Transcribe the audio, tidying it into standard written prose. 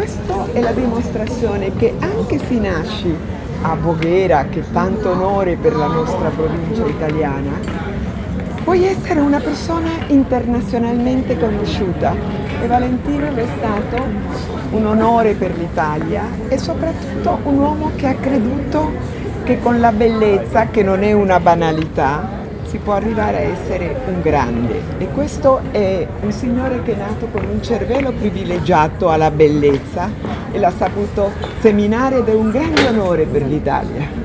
questo è la dimostrazione che anche se nasci a Voghera, che tanto onore per la nostra provincia italiana, puoi essere una persona internazionalmente conosciuta e Valentino lo è stato un onore per l'Italia e soprattutto un uomo che ha creduto che con la bellezza, che non è una banalità, si può arrivare a essere un grande. E questo è un signore che è nato con un cervello privilegiato alla bellezza e l'ha saputo seminare ed è un grande onore per l'Italia.